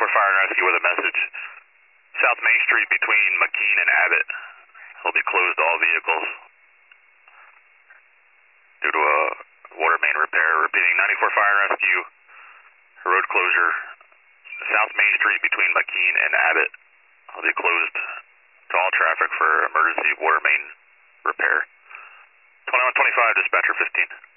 Fire and Rescue with a message. South Main Street between McKean and Abbott will be closed to all vehicles due to a water main repair. Repeating, 94 Fire and Rescue, road closure, South Main Street between McKean and Abbott will be closed to all traffic for emergency water main repair. 2125, dispatcher 15.